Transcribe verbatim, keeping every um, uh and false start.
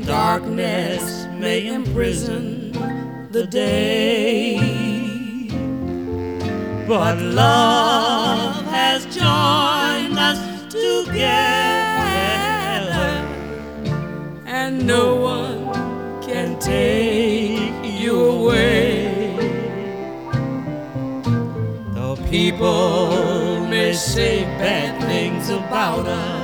darkness may imprison the day, but love has joined us together, and no one can take you away. The people may say bad things about us,